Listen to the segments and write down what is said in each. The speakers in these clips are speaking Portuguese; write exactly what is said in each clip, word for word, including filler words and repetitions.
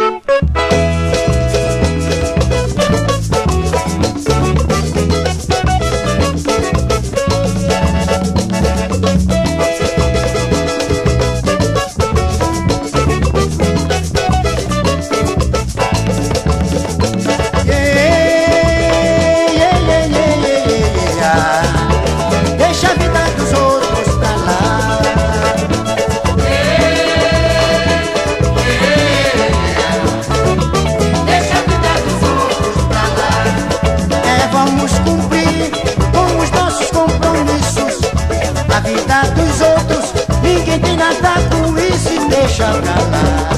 Deixa pra lá.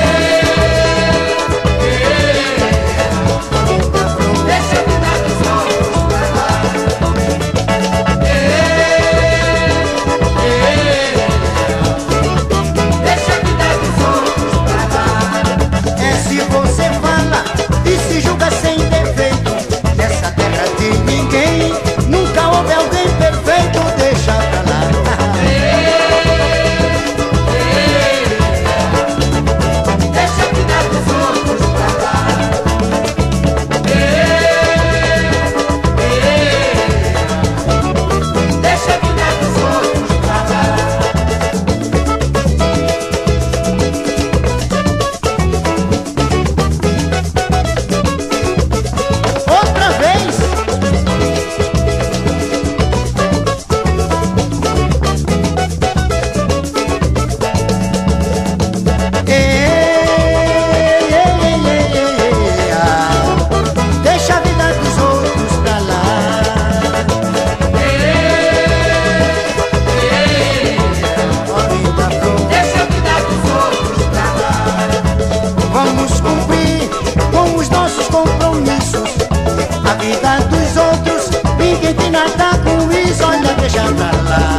Deixa a vida dos outros pra lá. Deixa a vida dos outros pra lá. É se você fala e se julga sem defeito, nessa terra de ninguém nunca houve alguém perfeito. Deixa pra lá. A vida dos outros, ninguém tem nada com isso, olha, deixa pra lá.